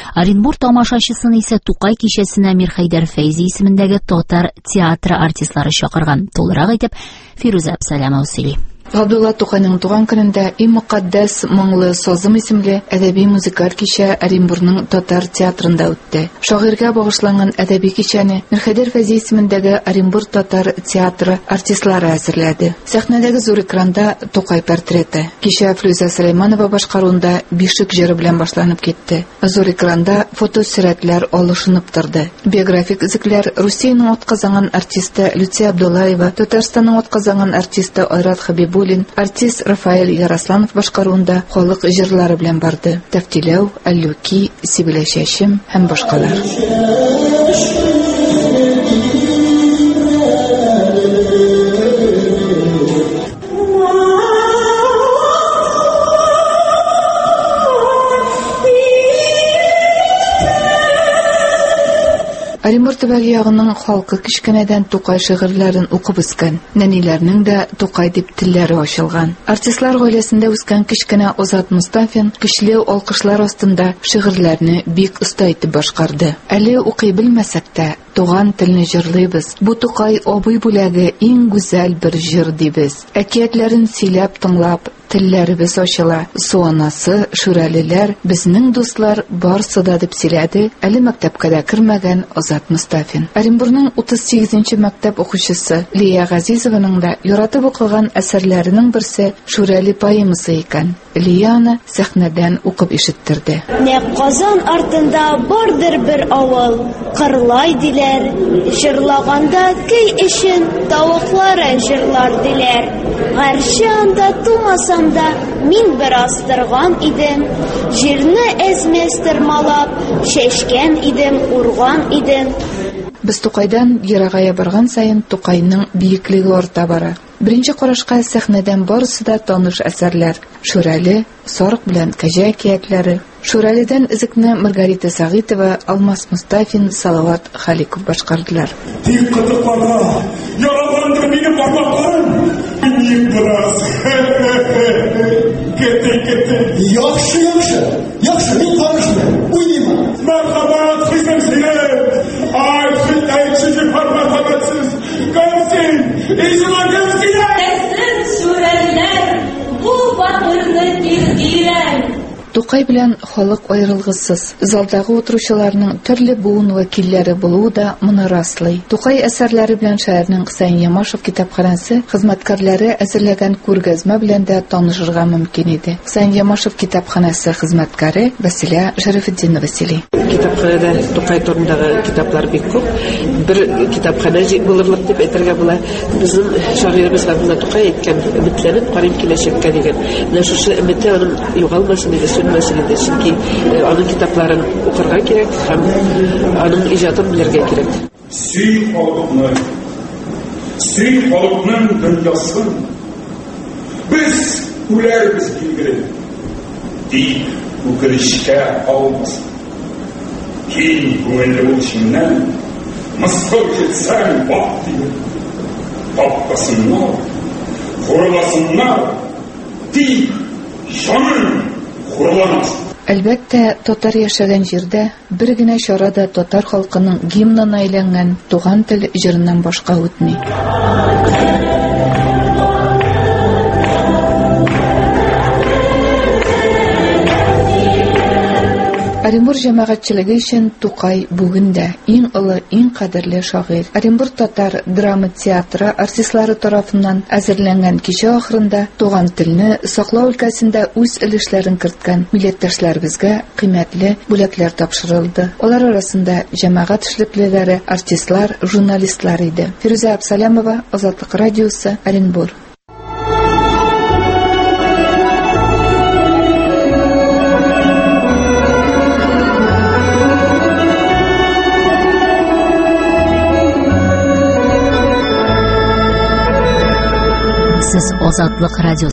Оренбур тамашачысын исә Тукай кичәсенә Мирхәйдәр Фәйзи исемендәге татар театры артистлары чакырган. Тулырак итеп Фируза Абсалямова сөйли. Габдулла Тукайның туган көнендә иң мөкатдәс моңлы сазым исемле әдәби музыкаль кичә Оренбурның татар театрында үтте. Шагыйрьгә багышланган әдәби кичәне Мирхәйдәр Фәйзи исемендәге Оренбур татар театры артистлары әзерләде. Сәхнәдәге зур экранда Тукай портреты. Кичә Флүзә Сөләйманова башкаруында бишек җыры белән башланып китте. Зур экранда фотосурәтләр алышынып торды. Биографик изекләр Русиянең атказанган артисты Люция Абдуллаева, Татарстанның атказанган артисты Айрат Хабибуллин, артист Рафаэль Яросланов башкаруында халык җырлары белән барды. Тәфтиләү, Әллүки, Сибилә Чәчем һәм башкалар. Оренбур төбәге ягының халкы кичкенәдән Тукай шигырьләрен укып үскән. Нәниләрнең дә Тукай дип телләре ачылган. Артистлар гаиләсендә үскән кичкенә Озат Мустафин көчле алкышлар астында шигырьләрне бик оста итеп башкарды. Әле укый белмәсәк тә, туган телне җырлыйбыз. Бу Тукай абый бүләге иң гүзәл бер җыр дибез. Әкиятләрен сөйләп тыңлап, телләребез ачыла. Суанасы, шүрәлеләр, безнең дуслар барсы да дип сөйләде. Әле мәктәпкә дә кергән Озат Мустафин. Оренбурның 38нче мәктәп укучысы Лия Газизованың да яратып укыган әсәрләренең берсе Шүрәле поэмасы икән. Лия аны сәхнәдән укып ишеттерде. Нәкъ Казан артында бардыр бер авыл, кырлай диләр, җырлаганда көй өчен тавыклары җырлар диләр. Гарши анда тумасам да мин бераз торган идем, җирне әзмәс тырмалап, чәчкән идем, урган идем. Без Тукайдан ерагая барган саен Тукайның биеклеге арта бара. Беренче карашка сәхнәдән барысы да таныш әсәрләр. Шүрәле, Сарык белән Кәҗә әкиятләре. Шүрәледән изекне Маргарита Сагитова, Алмаз Мустафин, Салават Халиков башкардылар. Тик кытыкларга, яралганда мине бармакларым, мин бераз. Кетте. Яхшы, мин карышмыйм. Уйныйм. Мәрхәбәт, хизем сине. Ай, хитәйче форматсыз. Кемсин? Измагым сине. Тәсен сүрәләр, бу батырны тиргирән. Тукай белән халык аерылгысыз. Залдагы утыручыларның төрле буын вәкилләре булуы да моны раслый. Тукай әсәрләре белән шаирның Хөсәен Ямашев китапханәсе хезмәткәрләре әзерләгән күргәзмә белән дә танышырга мөмкин иде. Хөсәен Ямашев китапханәсе хезмәткәре Василия Шәрәфетдинова сөйли. Китапханәдә Тукай турындагы китаплар бик күп. Бер китапханә булырлык дип әйтергә була. Безнең шагыйребез Габдулла Тукай әйткән, өметләнеп карыйм киләчәккә дигән. Менә шушы өмете аның югалмасын дип мәсьәләдә, чөнки аның китапларын укырга кирәк һәм аның иҗатын белергә кирәк. Сөй халыкның дөньясын, без үләрбез билгеле, дип үкерешкә алмасын. Киң күңелле булышыңнан, мыскыл килсәң бак дип, тапкасыннар, хурласыннар, дип җаның хурланасың. Әлбәттә, татар яшәгән җирдә бер генә чарада татар халкының гимнына әйләнгән туган тел җырыннан башка үтми. Оренбур җәмәгатьчелеге өчен Тукай бүген дә иң олы, иң кадерле шагыйрь. Оренбур татар драма театры артистлары тарафыннан әзерләнгән кичә ахырында туган телне саклау өлкәсендә үз өлешләрен керткән милләттәшләребезгә кыйммәтле бүләкләр тапшырылды. Алар арасында җәмәгать эшлеклеләре, артистлар, журналистлар иде. Фируза Абсалямова, Азатлык радиосы, Оренбур. Сез Азатлык радиосы